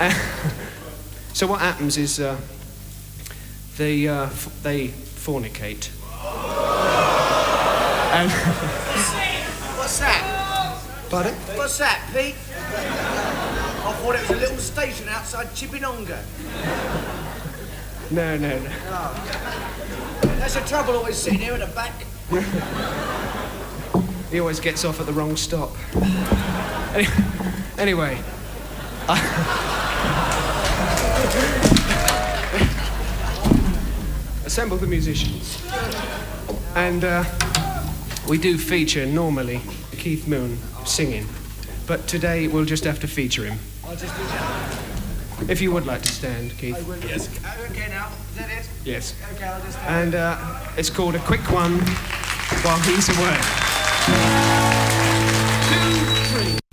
So what happens is they fornicate. And What's that? pardon? What's that, Pete? I thought it was a little station outside Chibinonga. No. That's the trouble always sitting here at the back. He always gets off at the wrong stop. Anyway. Assemble the musicians. And we do feature, normally, Keith Moon singing. But today we'll just have to feature him. I'll just do that. If you would like to stand, Keith. I will. Yes. Okay, now. Is that it? Yes. Okay, I'll just stand. And it's called A Quick One While He's Away. 2, 3.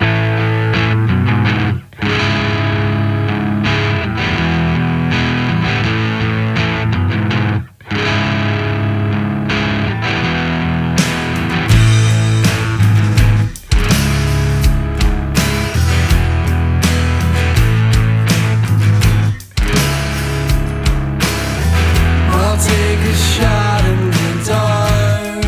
Take a shot in the dark.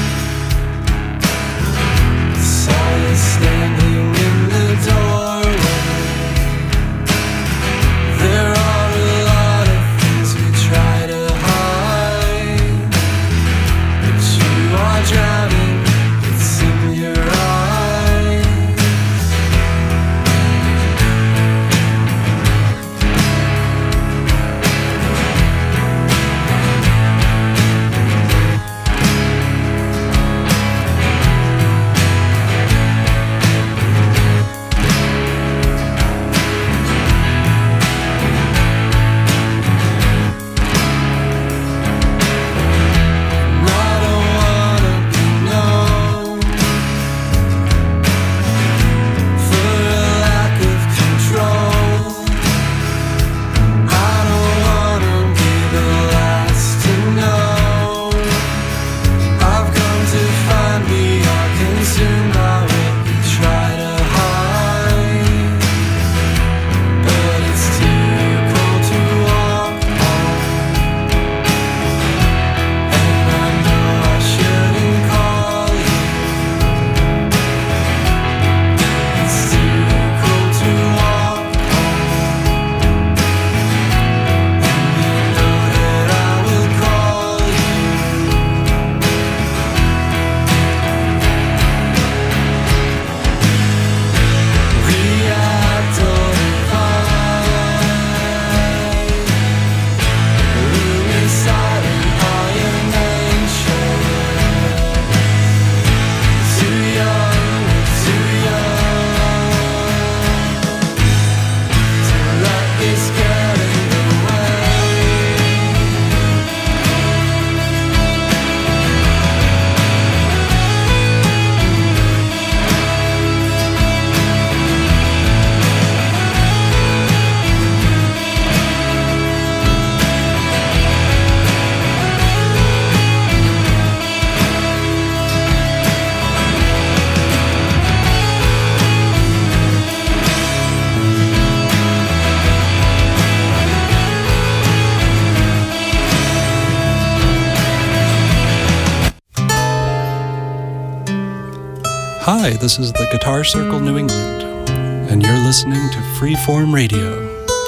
Hi, this is the Guitar Circle New England, and you're listening to Freeform Radio,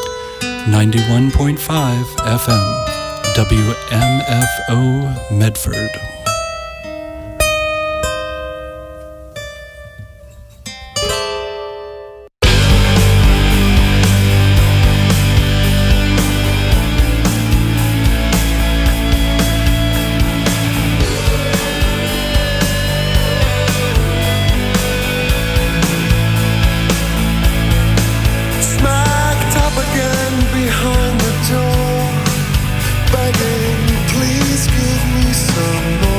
91.5 FM, WMFO Medford. Begging, please give me some more.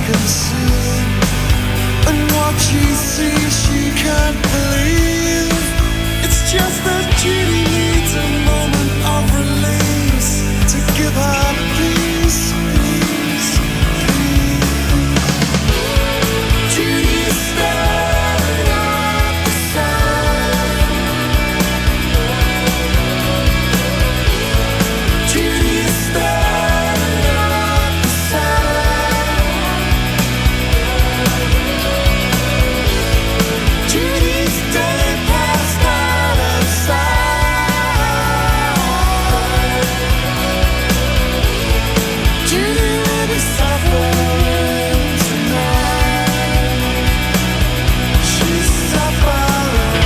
can see, and what she sees she can't believe. It's just that Judy needs a moment of release to give her peace, peace, peace. Judy's staring at the sun. Judy's staring at the sun. Judy's day passed out of sight. Judy will be suffering tonight. She's suffering.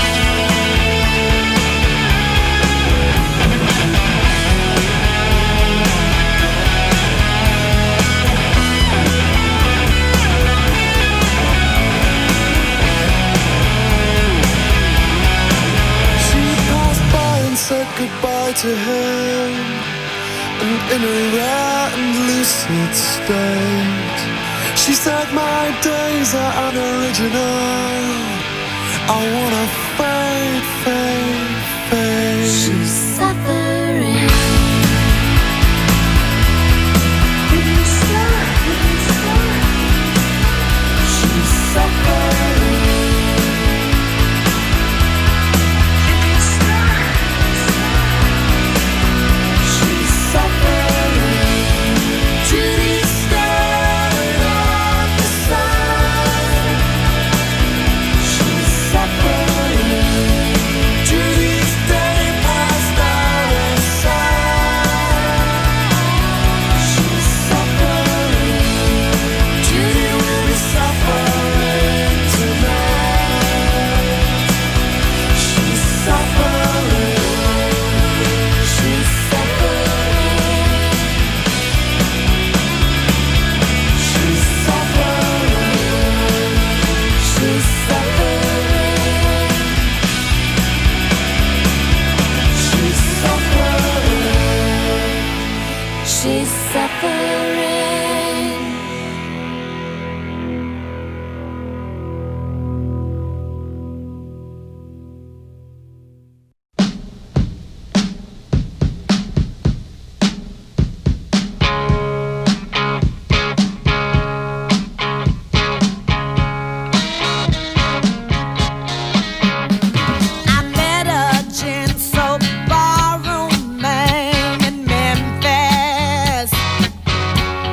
She passed by and said goodbye to him, and in a rare and lucid state, she said, my days are unoriginal. I wanna fade, fade, fade. She's suffering. She's suffering. She's suffering. Judy's staring at the sun. She's suffering. Judy's day passed out of sight. She's suffering. Judy will be suffering tonight. She's suffering. She's suffering. She's suffering. She's suffering. She's suffering. She's suffering. I met a gin soap barroom man in Memphis.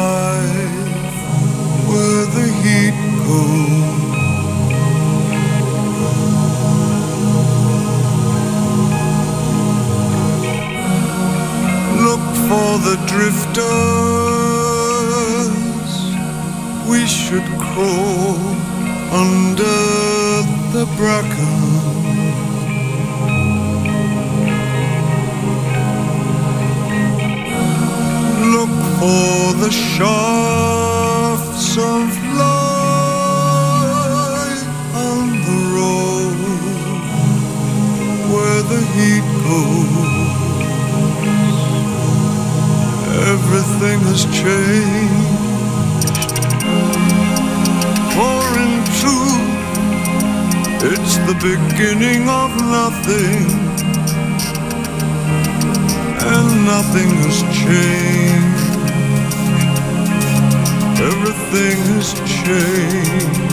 life where the heat goes. Look for the drifters. We should crawl under the bracken. Look for the shafts of light on the road where the heat goes. Everything has changed. For in truth, it's the beginning of nothing, and nothing has changed. Everything has changed.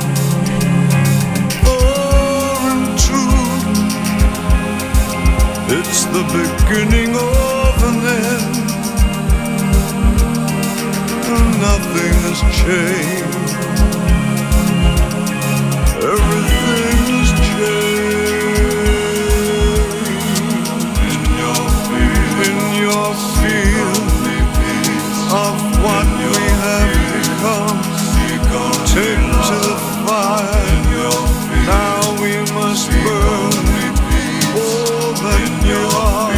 For in truth, it's the beginning of an end, and nothing has changed. Everything has changed. In your field of what we have become, take to the fire. Now we must burn all that you are.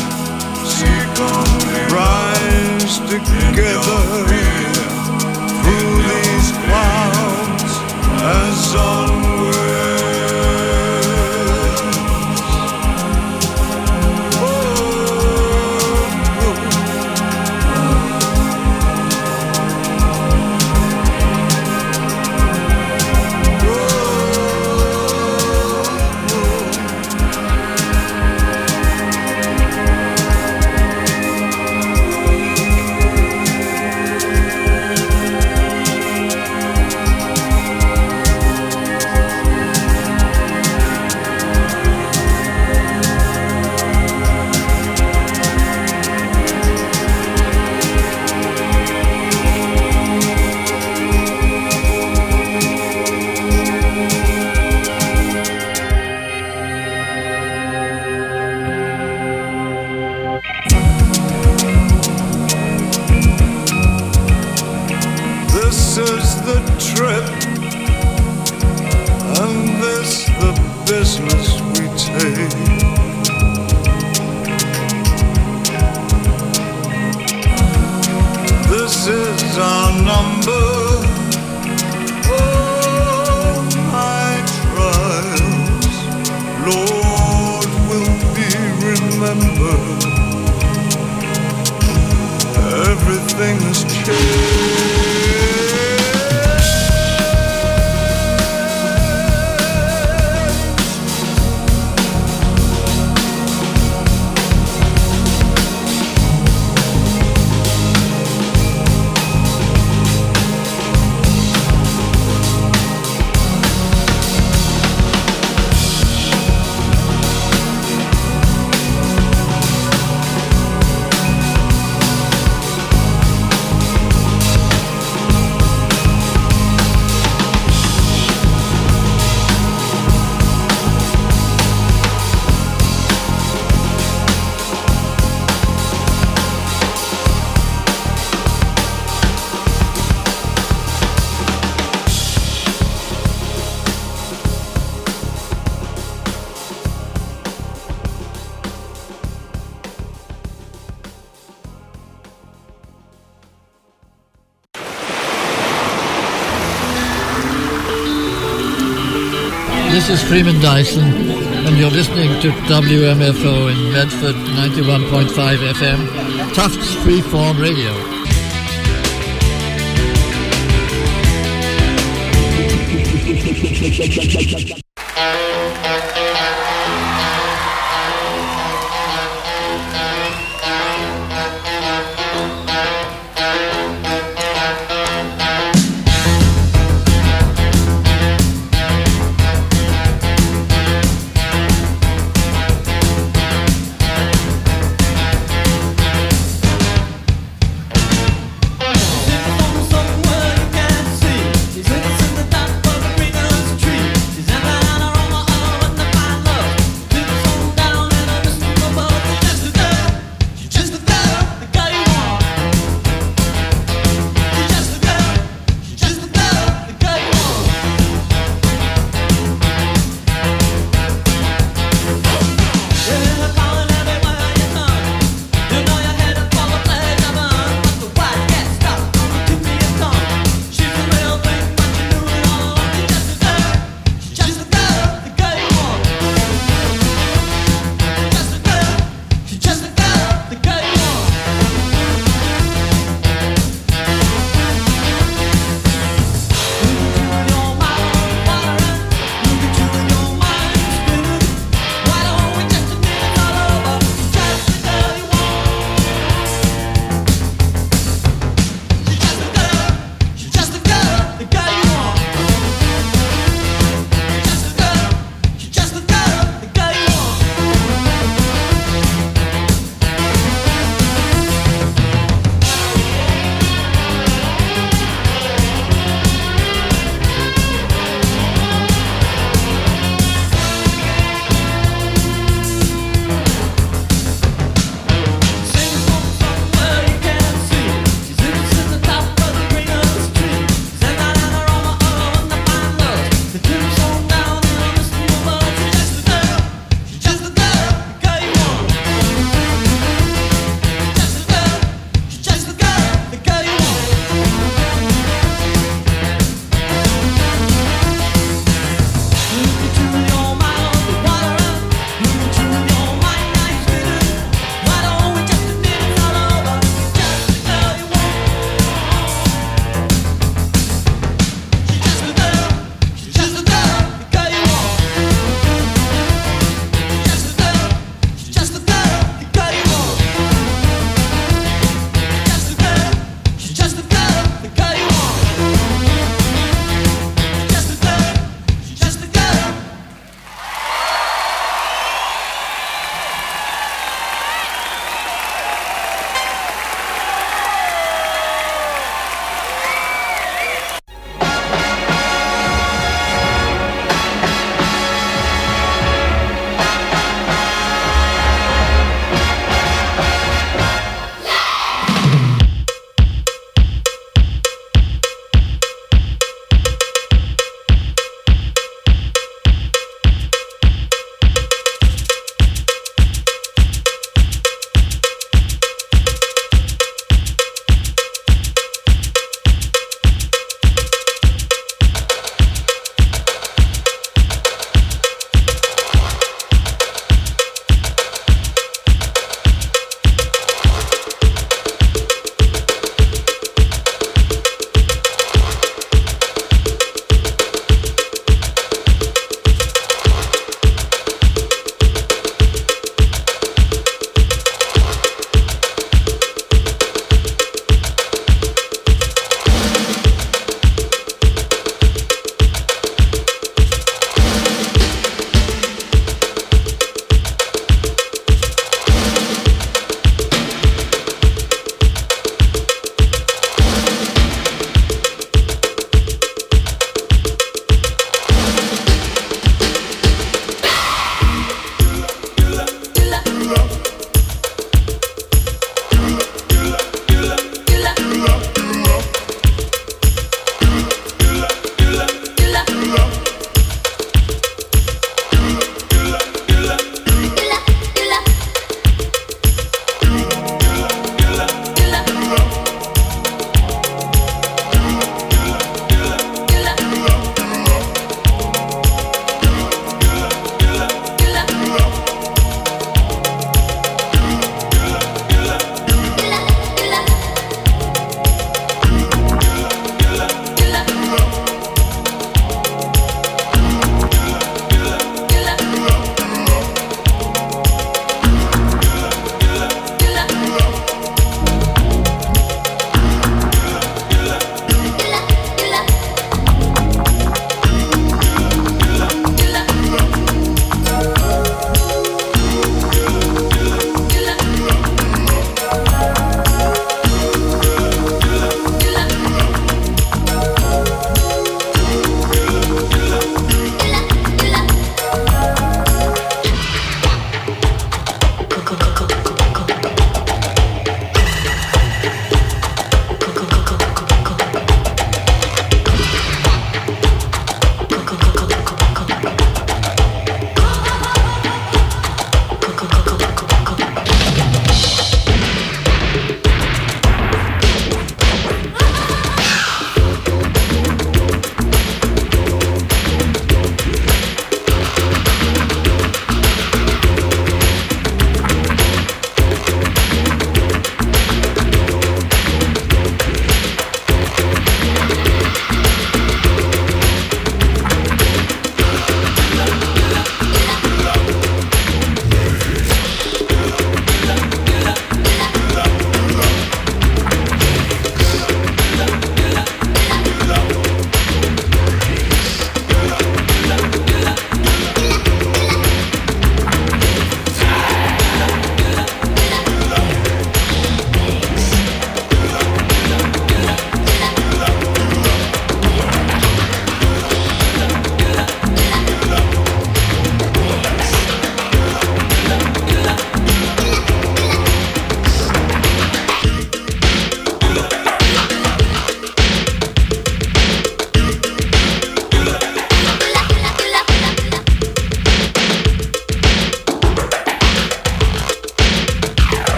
Rise together through these clouds as onwards. This is Freeman Dyson, and you're listening to WMFO in Medford 91.5 FM, Tufts Freeform Radio.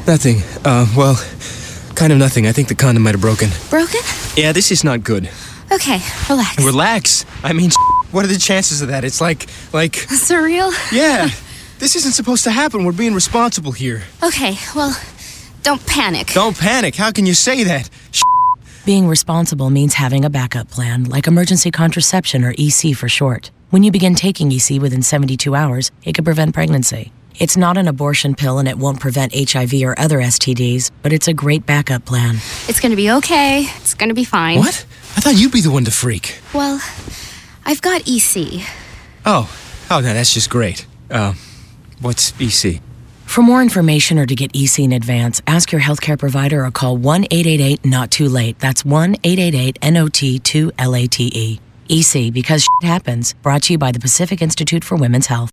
Nothing. Well, kind of nothing. I think the condom might have broken. Broken? Yeah, this is not good. Okay, relax. Relax? I mean, what are the chances of that? It's like... Surreal? Yeah. This isn't supposed to happen. We're being responsible here. Okay, well, don't panic. Don't panic. How can you say that? Being responsible means having a backup plan, like emergency contraception, or EC for short. When you begin taking EC within 72 hours, it could prevent pregnancy. It's not an abortion pill and it won't prevent HIV or other STDs, but it's a great backup plan. It's gonna be okay. It's gonna be fine. What? I thought you'd be the one to freak. Well, I've got EC. Oh, no, that's just great. What's EC? For more information or to get EC in advance, ask your healthcare provider or call 1-888-NOT-TOO-LATE. That's 1-888-NOT-2-LATE. EC, because shit happens. Brought to you by the Pacific Institute for Women's Health.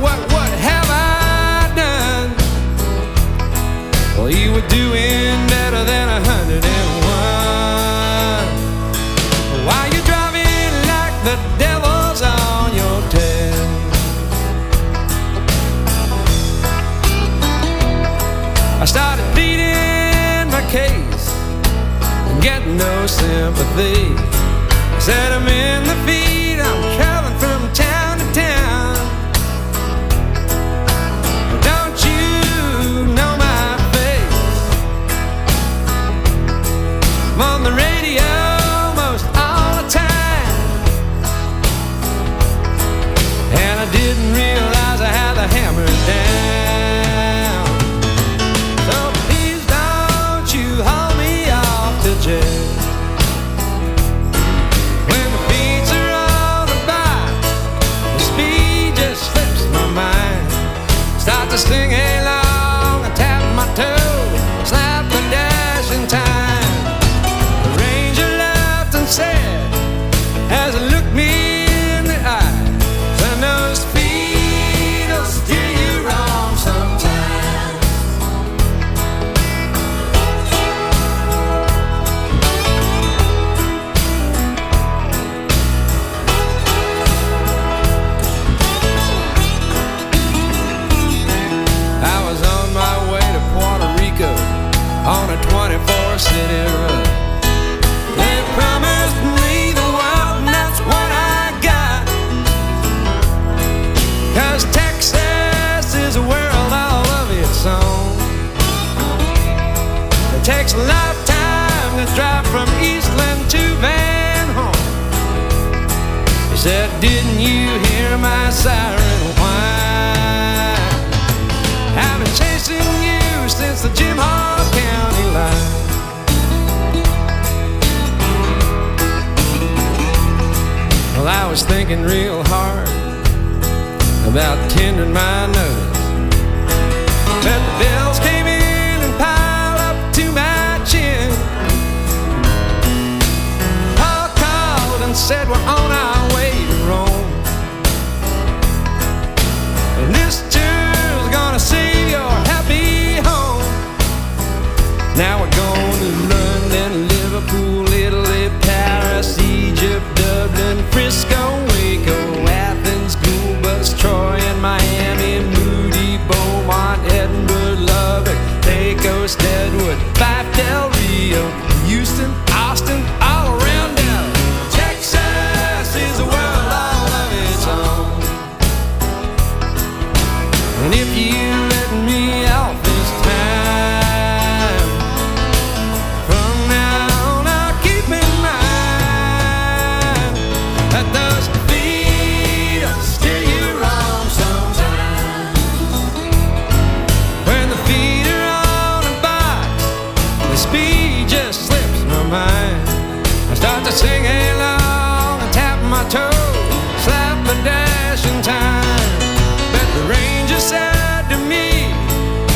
what have I done? Well, you were doing better than 101. Why you driving like the devil's on your tail? I started pleading my case and getting no sympathy. I said I'm in the feed, I'm traveling from town to town. Don't you know my face? I'm on the radio most all the time, and I didn't realize I had the hammer down. So please don't you haul me off to jail. When the beats are on the box, the speed just slips my mind. Start to sing along, I tap my toe, slap the dash in time. The ranger laughed and said, as he looked me in the eye, I know speed will steer you wrong sometimes. I was on my way to Puerto Rico on a 24-city run. They promised me the world, and that's what I got. 'Cause Texas is a world all of its own. It takes a lifetime to drive from Eastland to Van Horn. He said, didn't you hear my siren whine? I've been chasing you since the Jim Hall County line. Well, I was thinking real hard about tendering my nose, but the bills came in and piled up to my chin. Paul called and said we're on our way to Rome, and this tour's gonna save your happy home. Now we're going to London, Liverpool, Italy, Paris, Egypt, Dublin, Frisco, Waco, Athens, Goulbus, Troy, and Miami, Moody, Beaumont, Edinburgh, Lubbock, Pecos, Deadwood, Fife, Del Rio, Houston, Austin, all around down. Texas is a world all of its own. And if you let me out this time, from now on I'll keep in mind that those feet will steer you wrong sometimes. When the feet are on a box, the speed just slips my mind. I start to sing along and tap my toe, slap the dash in time. But the ranger said to me,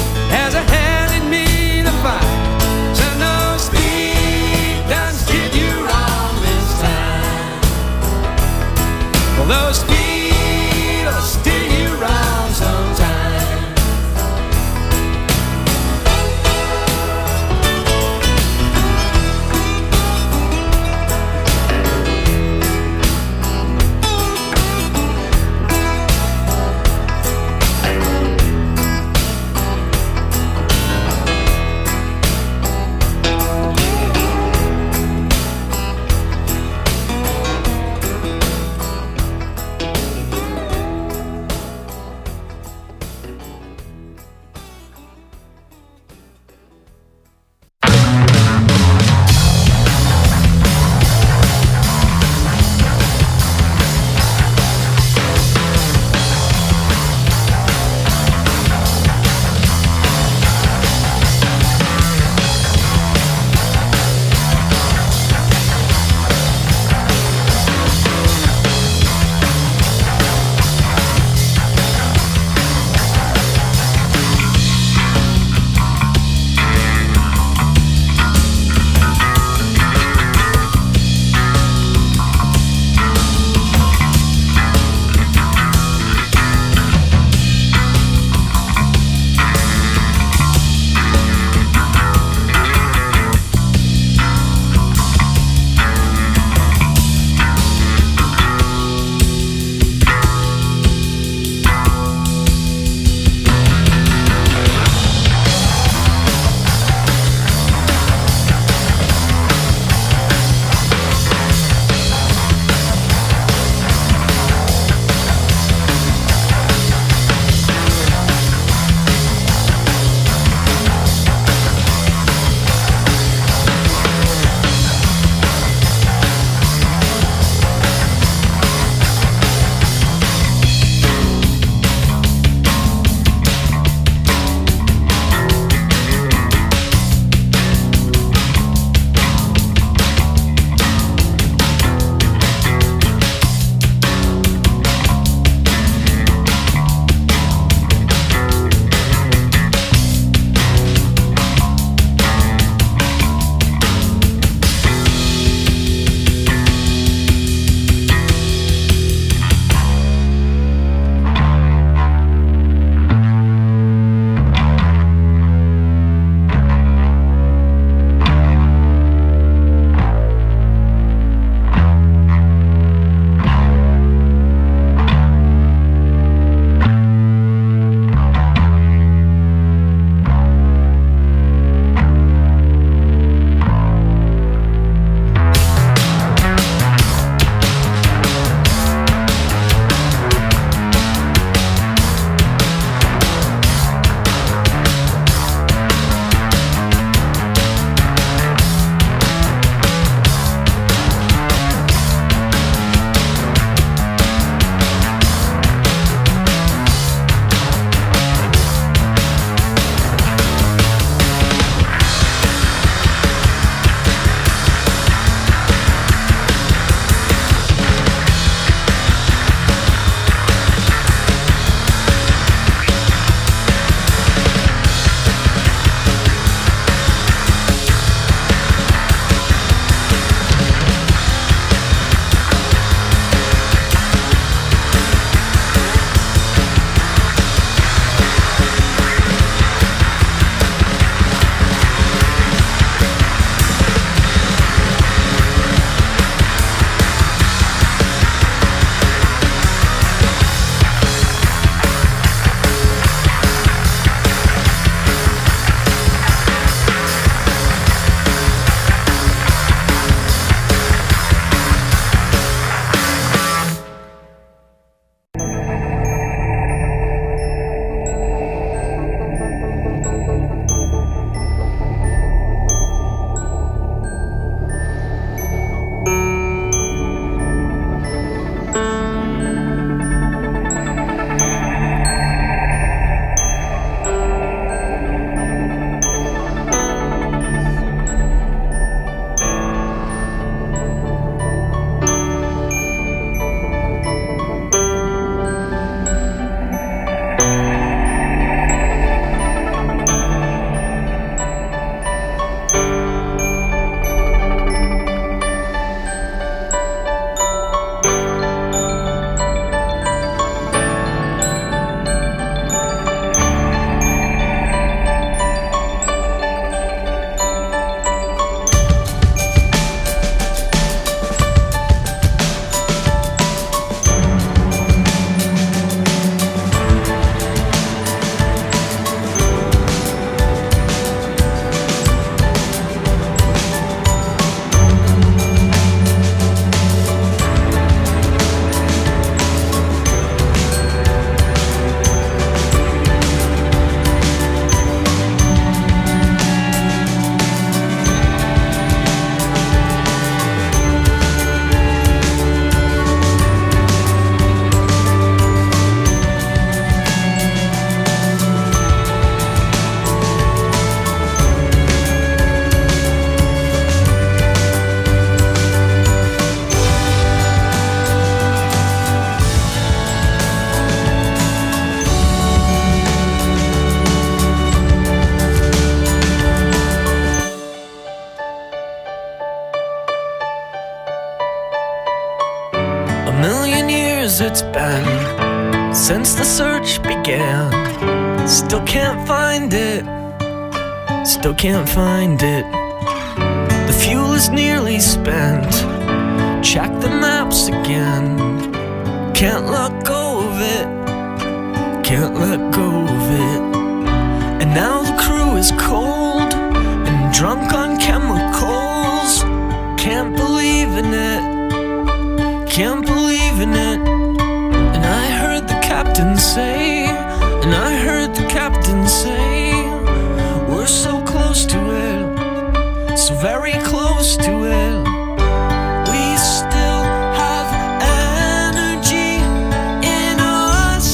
again. Still can't find it. Still can't find it. The fuel is nearly spent. Check the maps again. Can't let go of it. Can't let go of it. And now the crew is cold and drunk on chemicals. Can't believe in it. Can't believe in it. And I heard the captain say, and I heard the captain say, we're so close to it, so very close to it. We still have energy in us.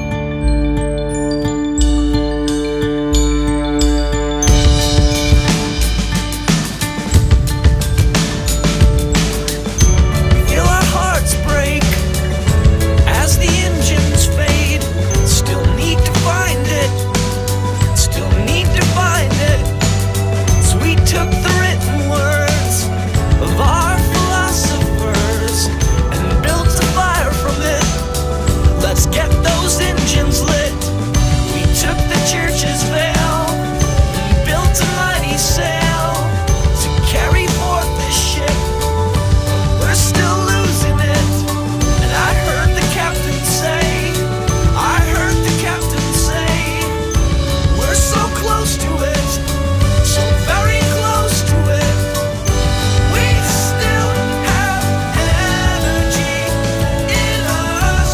We feel our hearts break as the engines fade. Still need to find it. Still need to find it. So we took the written words of our philosophers and built a fire from it. Let's get those engines lit. We took the church's veil and built a mighty sail to carry forth the ship. We're still losing it. And I heard the captain say, I heard the captain say, we're so close to it, so very close to it. We still have energy in us.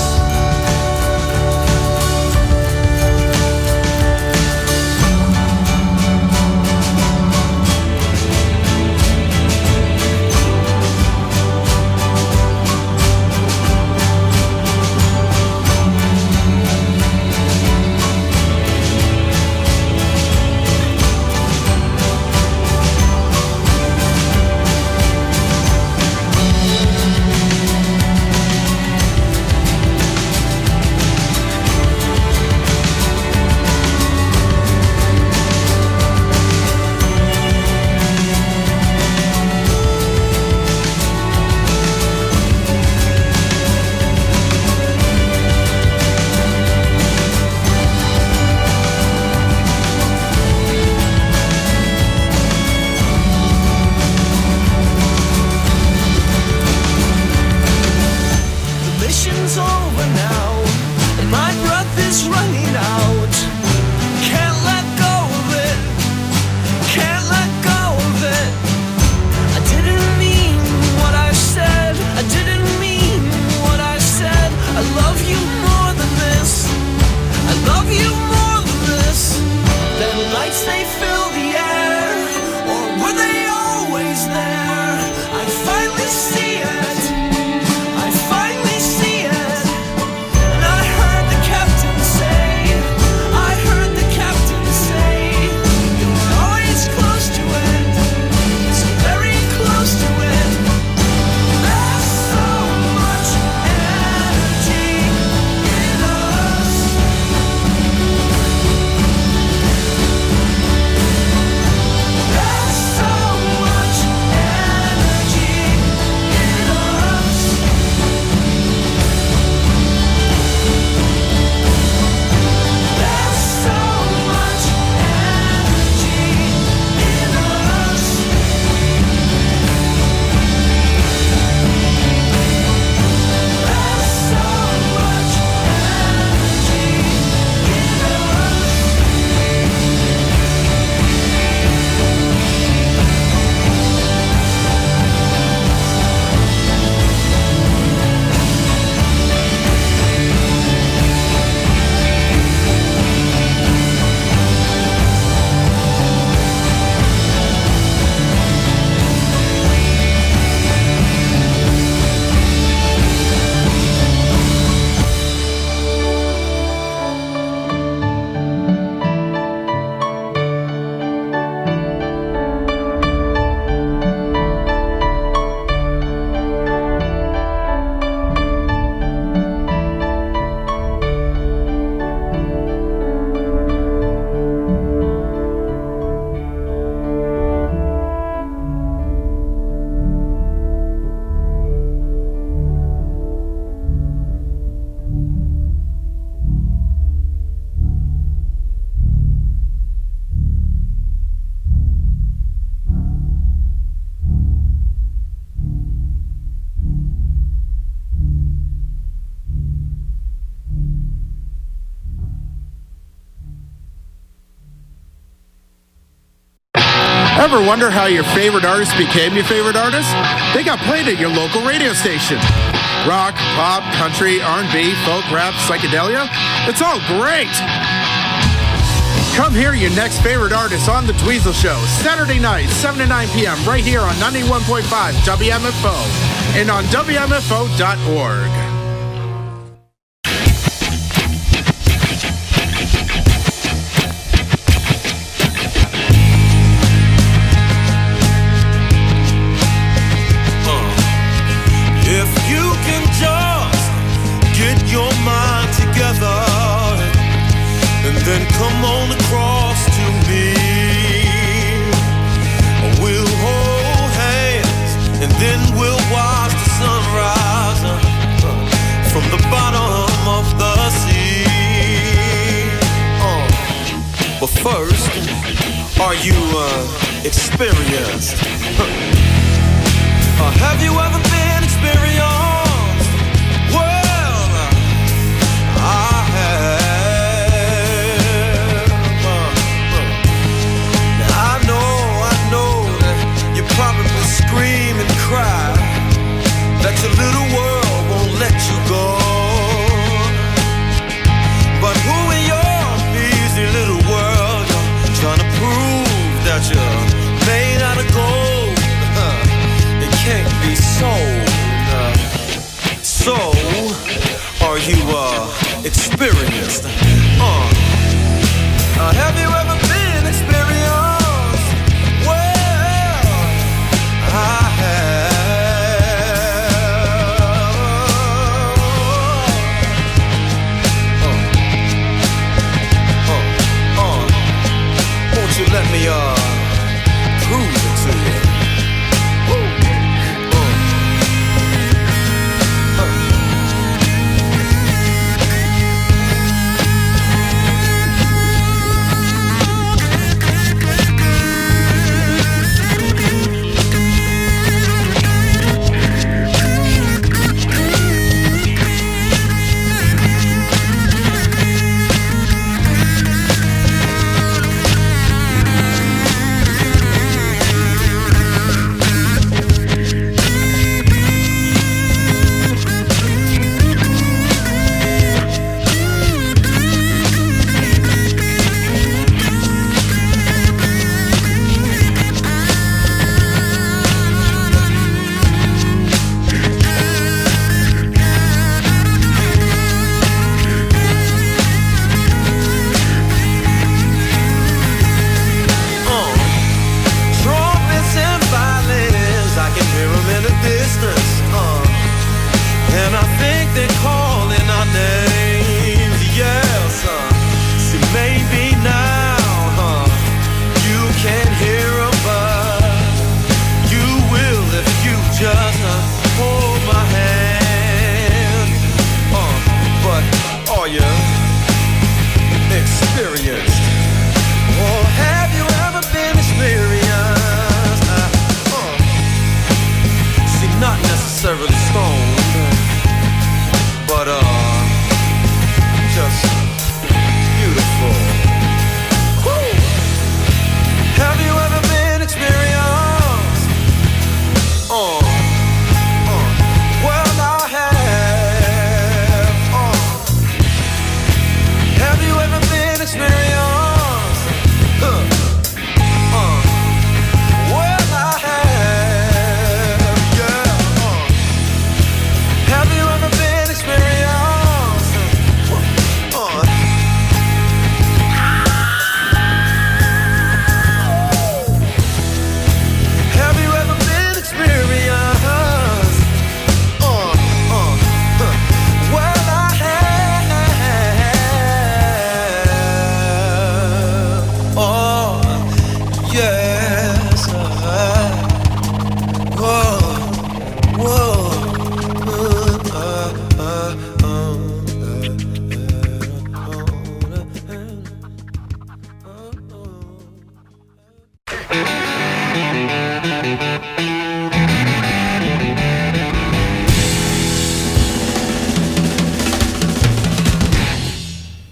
The mission's over now, and my breath is running out. Can't let go of it. Can't let go of it. I didn't mean what I said. I didn't mean what I said. I love you more than this. I love you more than this. Then lights they fill the air, or were they always there? I finally see it. I finally see it. And I heard the captain say, I heard the captain say, you're always close to it, so very close to it. There's so much energy in us. Ever wonder how your favorite artist became your favorite artist? They got played at your local radio station. Rock, pop, country, R&B, folk, rap, psychedelia. It's all great. Come hear your next favorite artist on The Dweezil Show, Saturday night, 7 to 9 p.m. right here on 91.5 WMFO and on WMFO.org. Then come on across to me. We'll hold hands and then we'll watch the sunrise from the bottom of the sea. But first, are you experienced? Have you ever been experienced? Well, I have. Probably scream and cry that your little world won't let you go. But who in your busy little world you're trying to prove that you're made out of gold? It can't be sold. So, are you experienced? Have you ever been experienced? Let me prove it to you.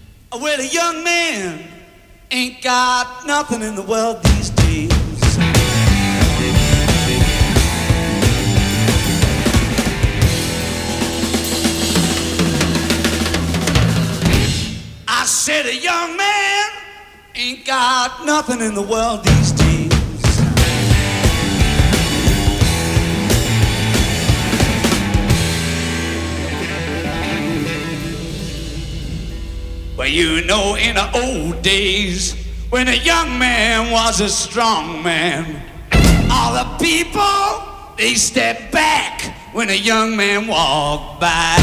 Well, a young man ain't got nothing in the world these days. said a young man ain't got nothing in the world these days. Well, you know, in the old days, when a young man was a strong man, all the people, they stepped back when a young man walked by.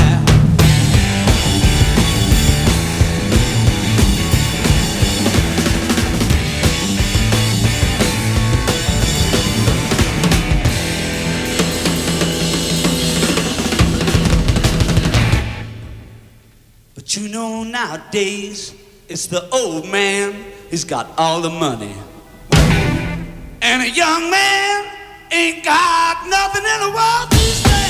But you know, nowadays, it's the old man who's got all the money. And a young man ain't got nothing in the world these days.